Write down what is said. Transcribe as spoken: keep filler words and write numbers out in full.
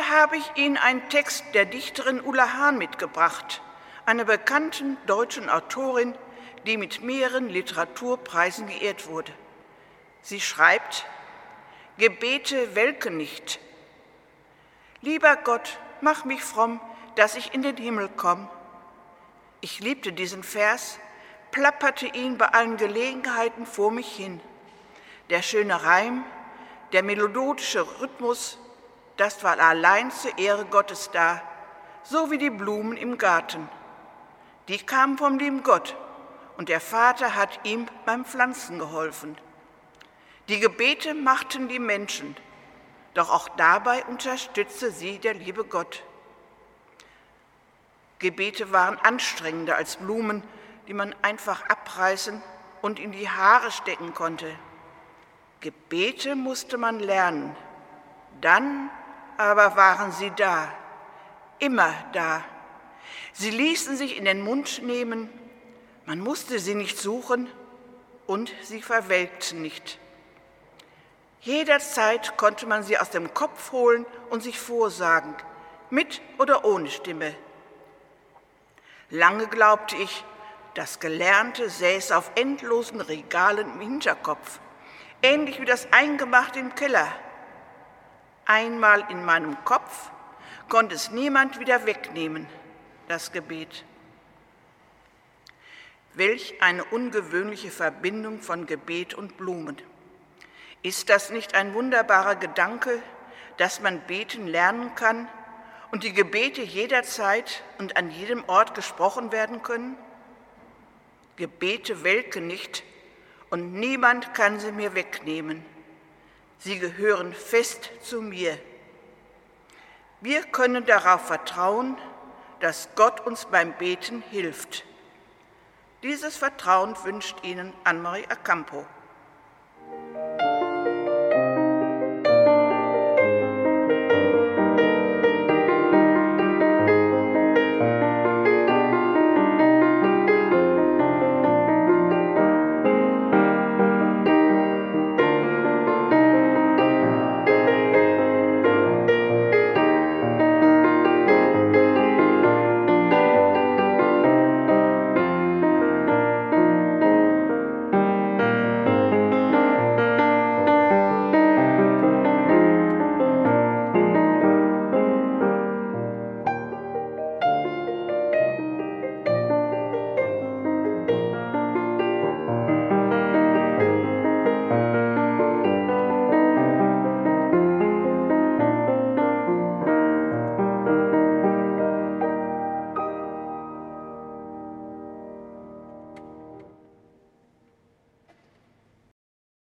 habe ich Ihnen einen Text der Dichterin Ulla Hahn mitgebracht, einer bekannten deutschen Autorin, die mit mehreren Literaturpreisen geehrt wurde. Sie schreibt: Gebete welken nicht. Lieber Gott, mach mich fromm, dass ich in den Himmel komm. Ich liebte diesen Vers, plapperte ihn bei allen Gelegenheiten vor mich hin. Der schöne Reim, der melodische Rhythmus, das war allein zur Ehre Gottes da, so wie die Blumen im Garten. Die kamen vom lieben Gott und der Vater hat ihm beim Pflanzen geholfen. Die Gebete machten die Menschen, doch auch dabei unterstützte sie der liebe Gott. Gebete waren anstrengender als Blumen, die man einfach abreißen und in die Haare stecken konnte. Gebete musste man lernen, dann aber waren sie da, immer da. Sie ließen sich in den Mund nehmen, man musste sie nicht suchen und sie verwelkten nicht. Jederzeit konnte man sie aus dem Kopf holen und sich vorsagen, mit oder ohne Stimme. Lange glaubte ich, das Gelernte säße auf endlosen Regalen im Hinterkopf, ähnlich wie das Eingemachte im Keller. Einmal in meinem Kopf konnte es niemand wieder wegnehmen, das Gebet. Welch eine ungewöhnliche Verbindung von Gebet und Blumen. Ist das nicht ein wunderbarer Gedanke, dass man beten lernen kann und die Gebete jederzeit und an jedem Ort gesprochen werden können? Gebete welken nicht und niemand kann sie mir wegnehmen. Sie gehören fest zu mir. Wir können darauf vertrauen, dass Gott uns beim Beten hilft. Dieses Vertrauen wünscht Ihnen Annemarie Acampo.